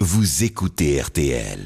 vous écoutez RTL.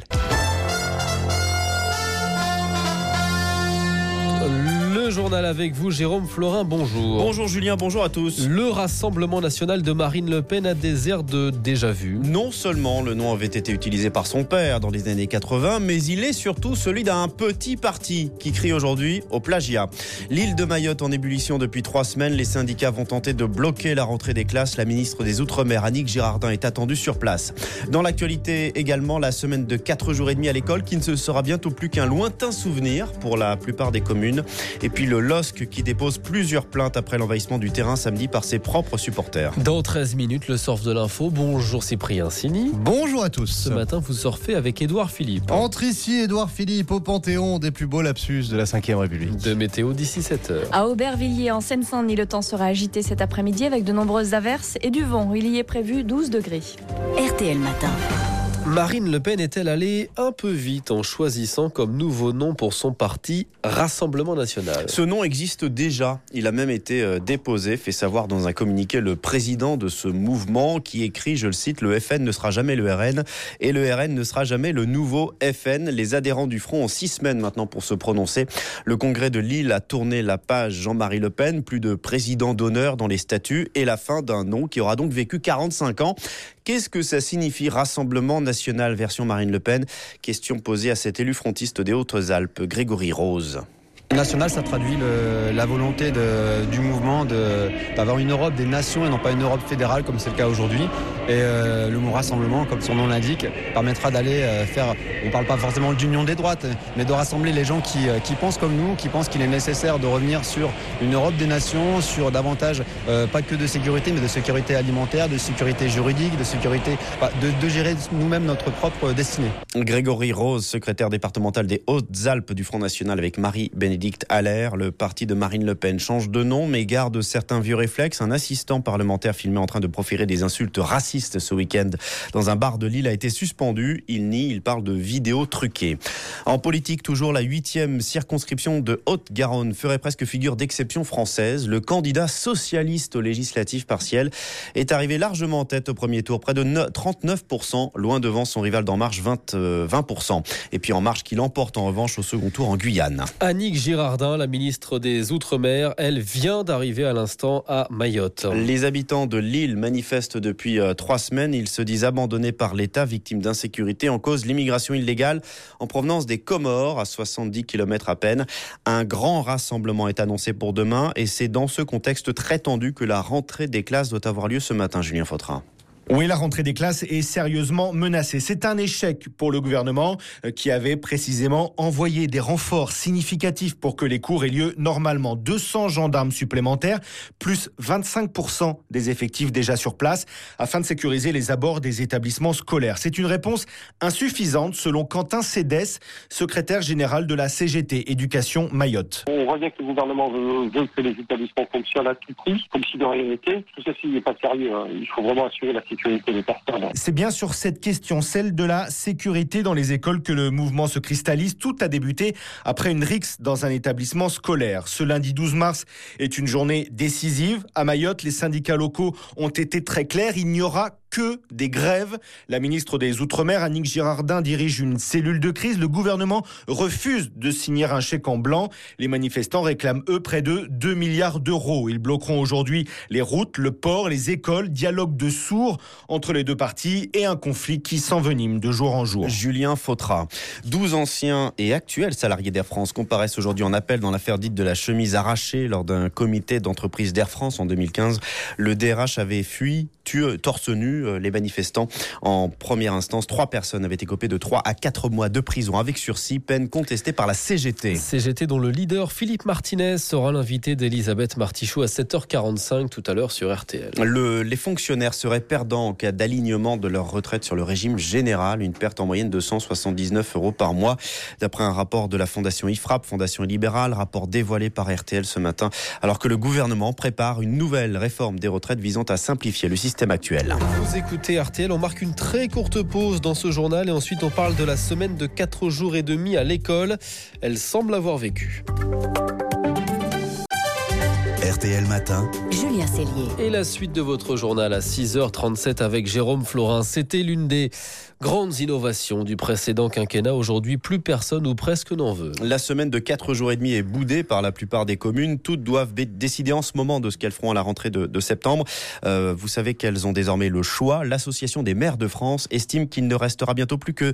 Le journal avec vous, Jérôme Florin, bonjour. Bonjour Julien, bonjour à tous. Le Rassemblement national de Marine Le Pen a des airs de déjà-vu. Non seulement le nom avait été utilisé par son père dans les années 80, mais il est surtout celui d'un petit parti qui crie aujourd'hui au plagiat. L'île de Mayotte en ébullition depuis 3 semaines, les syndicats vont tenter de bloquer la rentrée des classes. La ministre des Outre-mer, Annick Girardin, est attendue sur place. Dans l'actualité également, la semaine de 4 jours et demi à l'école qui ne sera bientôt plus qu'un lointain souvenir pour la plupart des communes. Et puis le LOSC qui dépose plusieurs plaintes après l'envahissement du terrain samedi par ses propres supporters. Dans 13 minutes, le surf de l'info. Bonjour Cyprien Sini. Bonjour à tous. Ce matin, vous surfez avec Édouard Philippe. Entre ici, Édouard Philippe, au Panthéon des plus beaux lapsus de la 5e République. De météo d'ici 7h. À Aubervilliers, en Seine-Saint-Denis, le temps sera agité cet après-midi avec de nombreuses averses et du vent. Il y est prévu 12 degrés. RTL Matin. Marine Le Pen est-elle allée un peu vite en choisissant comme nouveau nom pour son parti Rassemblement national? Ce nom existe déjà. Il a même été déposé, fait savoir dans un communiqué le président de ce mouvement qui écrit, je le cite, « Le FN ne sera jamais le RN et le RN ne sera jamais le nouveau FN ». Les adhérents du Front ont 6 semaines maintenant pour se prononcer. Le congrès de Lille a tourné la page Jean-Marie Le Pen, plus de président d'honneur dans les statuts et la fin d'un nom qui aura donc vécu 45 ans. Qu'est-ce que ça signifie Rassemblement national version Marine Le Pen? Question posée à cet élu frontiste des Hautes-Alpes, Grégory Rose. National, ça traduit la volonté du mouvement d'avoir une Europe des nations et non pas une Europe fédérale comme c'est le cas aujourd'hui. Et le mot rassemblement, comme son nom l'indique, permettra d'aller faire, on ne parle pas forcément d'union des droites, mais de rassembler les gens qui pensent comme nous, qui pensent qu'il est nécessaire de revenir sur une Europe des nations, sur davantage, pas que de sécurité, mais de sécurité alimentaire, de sécurité juridique, de sécurité, de gérer nous-mêmes notre propre destinée. Grégory Rose, secrétaire départemental des Hautes-Alpes du Front National avec Marie-Bénédicte Allaire. Le parti de Marine Le Pen change de nom mais garde certains vieux réflexes. Un assistant parlementaire filmé en train de proférer des insultes racistes ce week-end dans un bar de Lille a été suspendu. Il nie, il parle de vidéos truquées. En politique, toujours la 8e circonscription de Haute-Garonne ferait presque figure d'exception française. Le candidat socialiste aux législatives partielles est arrivé largement en tête au premier tour, près de 39%, loin devant son rival d'En Marche, 20%. Et puis En Marche qui l'emporte en revanche au second tour en Guyane. Annick Girardin, la ministre des Outre-mer, elle vient d'arriver à l'instant à Mayotte. Les habitants de l'île manifestent depuis 3 semaines. Ils se disent abandonnés par l'État, victimes d'insécurité. En cause, l'immigration illégale en provenance des Comores, à 70 km à peine. Un grand rassemblement est annoncé pour demain et c'est dans ce contexte très tendu que la rentrée des classes doit avoir lieu ce matin, Julien Fautrin. Oui, la rentrée des classes est sérieusement menacée. C'est un échec pour le gouvernement qui avait précisément envoyé des renforts significatifs pour que les cours aient lieu normalement. 200 gendarmes supplémentaires, plus 25% des effectifs déjà sur place, afin de sécuriser les abords des établissements scolaires. C'est une réponse insuffisante selon Quentin Cédès, secrétaire général de la CGT Éducation Mayotte. On voit bien que le gouvernement veut que les établissements fonctionnent à tout prix, comme si de rien n'était. Tout ceci n'est pas sérieux. Il faut vraiment assurer la sécurité des personnes. C'est bien sur cette question, celle de la sécurité dans les écoles, que le mouvement se cristallise. Tout a débuté après une rixe dans un établissement scolaire. Ce lundi 12 mars est une journée décisive. À Mayotte, les syndicats locaux ont été très clairs. Il n'y aura que des grèves. La ministre des Outre-mer, Annick Girardin, dirige une cellule de crise. Le gouvernement refuse de signer un chèque en blanc. Les manifestants réclament, eux, près de 2 milliards d'euros. Ils bloqueront aujourd'hui les routes, le port, les écoles. Dialogue de sourds entre les deux parties et un conflit qui s'envenime de jour en jour. Julien Fautrin. 12 anciens et actuels salariés d'Air France comparaissent aujourd'hui en appel dans l'affaire dite de la chemise arrachée lors d'un comité d'entreprise d'Air France en 2015. Le DRH avait fui, torse nu, les manifestants. En première instance, 3 personnes avaient écopé de 3 à 4 mois de prison avec sursis, peine contestée par la CGT. CGT dont le leader Philippe Martinez sera l'invité d'Elisabeth Martichoux à 7h45 tout à l'heure sur RTL. Les fonctionnaires seraient perdants en cas d'alignement de leur retraite sur le régime général, une perte en moyenne de 179 € par mois. D'après un rapport de la Fondation IFRAP, Fondation libérale, rapport dévoilé par RTL ce matin, alors que le gouvernement prépare une nouvelle réforme des retraites visant à simplifier le système actuel. Vous écoutez RTL, on marque une très courte pause dans ce journal et ensuite on parle de la semaine de 4 jours et demi à l'école. Elle semble avoir vécu. RTL Matin. Julien Cellier. Et la suite de votre journal à 6h37 avec Jérôme Florin. C'était l'une des grandes innovations du précédent quinquennat. Aujourd'hui, plus personne ou presque n'en veut. La semaine de 4 jours et demi est boudée par la plupart des communes. Toutes doivent décider en ce moment de ce qu'elles feront à la rentrée de septembre. Vous savez qu'elles ont désormais le choix. L'Association des maires de France estime qu'il ne restera bientôt plus que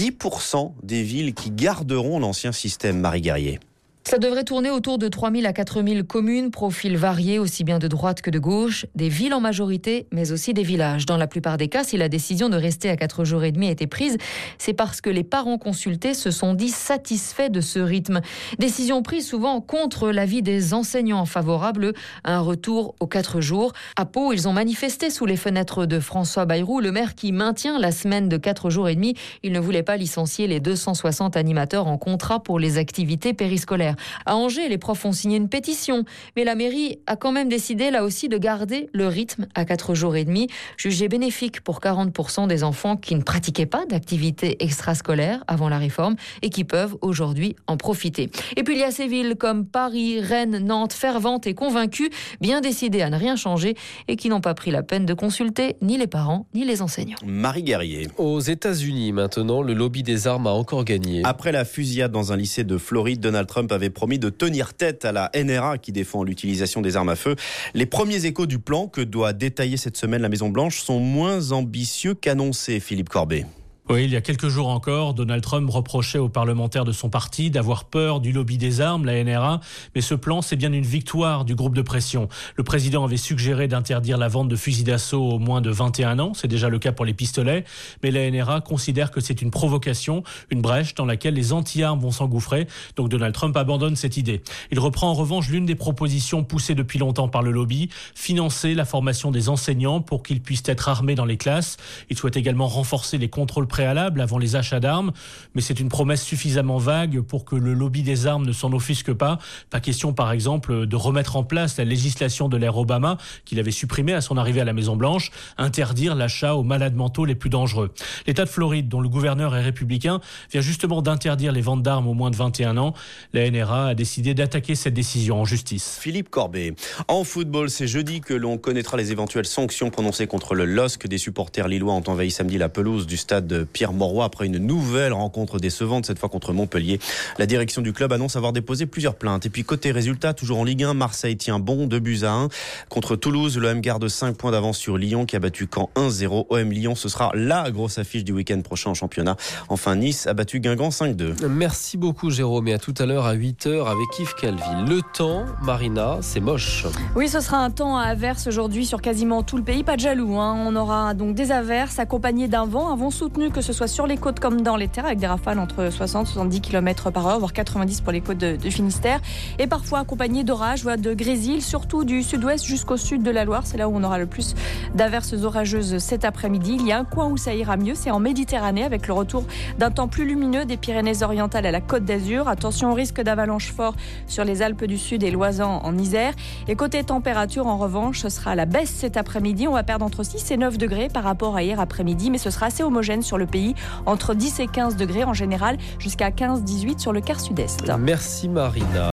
10% des villes qui garderont l'ancien système. Marie Guerrier. Ça devrait tourner autour de 3 000 à 4 000 communes, profils variés, aussi bien de droite que de gauche, des villes en majorité, mais aussi des villages. Dans la plupart des cas, si la décision de rester à 4 jours et demi a été prise, c'est parce que les parents consultés se sont dit satisfaits de ce rythme. Décision prise souvent contre l'avis des enseignants, favorables à un retour aux 4 jours. À Pau, ils ont manifesté sous les fenêtres de François Bayrou, le maire qui maintient la semaine de 4 jours et demi. Il ne voulait pas licencier les 260 animateurs en contrat pour les activités périscolaires. À Angers, les profs ont signé une pétition, mais la mairie a quand même décidé là aussi de garder le rythme à 4 jours et demi, jugé bénéfique pour 40% des enfants qui ne pratiquaient pas d'activités extrascolaires avant la réforme et qui peuvent aujourd'hui en profiter. Et puis il y a ces villes comme Paris, Rennes, Nantes, ferventes et convaincues, bien décidées à ne rien changer et qui n'ont pas pris la peine de consulter ni les parents ni les enseignants. Marie Guerrier. Aux États-Unis, maintenant, le lobby des armes a encore gagné. Après la fusillade dans un lycée de Floride, Donald Trump avait promis de tenir tête à la NRA qui défend l'utilisation des armes à feu. Les premiers échos du plan que doit détailler cette semaine la Maison-Blanche sont moins ambitieux qu'annoncé, Philippe Corbet. Oui, il y a quelques jours encore, Donald Trump reprochait aux parlementaires de son parti d'avoir peur du lobby des armes, la NRA. Mais ce plan, c'est bien une victoire du groupe de pression. Le président avait suggéré d'interdire la vente de fusils d'assaut aux moins de 21 ans. C'est déjà le cas pour les pistolets. Mais la NRA considère que c'est une provocation, une brèche dans laquelle les anti-armes vont s'engouffrer. Donc Donald Trump abandonne cette idée. Il reprend en revanche l'une des propositions poussées depuis longtemps par le lobby, financer la formation des enseignants pour qu'ils puissent être armés dans les classes. Il souhaite également renforcer les contrôles préalable avant les achats d'armes, mais c'est une promesse suffisamment vague pour que le lobby des armes ne s'en offusque pas. Pas question, par exemple, de remettre en place la législation de l'ère Obama, qu'il avait supprimée à son arrivée à la Maison-Blanche, interdire l'achat aux malades mentaux les plus dangereux. L'État de Floride, dont le gouverneur est républicain, vient justement d'interdire les ventes d'armes aux moins de 21 ans. La NRA a décidé d'attaquer cette décision en justice. Philippe Corbet. En football, c'est jeudi que l'on connaîtra les éventuelles sanctions prononcées contre le LOSC. Des supporters lillois ont envahi samedi la pelouse du stade Pierre-Mauroy après une nouvelle rencontre décevante, cette fois contre Montpellier. La direction du club annonce avoir déposé plusieurs plaintes. Et puis côté résultat, toujours en Ligue 1, Marseille tient bon, 2-1. Contre Toulouse, l'OM garde 5 points d'avance sur Lyon qui a battu Caen 1-0. OM Lyon, ce sera la grosse affiche du week-end prochain en championnat. Enfin, Nice a battu Guingamp 5-2. Merci beaucoup Jérôme, et à tout à l'heure à 8h avec Yves Calvi. Le temps, Marina, c'est moche. Oui, ce sera un temps à averse aujourd'hui sur quasiment tout le pays. Pas de jaloux, hein. On aura donc des averses accompagnées d'un vent soutenu, que ce soit sur les côtes comme dans les terres, avec des rafales entre 60 et 70 km/h, voire 90 pour les côtes de Finistère, et parfois accompagnées d'orages, voire de grésil, surtout du sud-ouest jusqu'au sud de la Loire. C'est là où on aura le plus d'averses orageuses cet après-midi. Il y a un coin où ça ira mieux, c'est en Méditerranée, avec le retour d'un temps plus lumineux des Pyrénées-Orientales à la Côte d'Azur. Attention au risque d'avalanche fort sur les Alpes du Sud et l'Oisans en Isère. Et côté température, en revanche, ce sera la baisse cet après-midi. On va perdre entre 6 et 9 degrés par rapport à hier après-midi, mais ce sera assez homogène sur le pays, entre 10 et 15 degrés en général, jusqu'à 15-18 sur le quart sud-est. Merci Marina.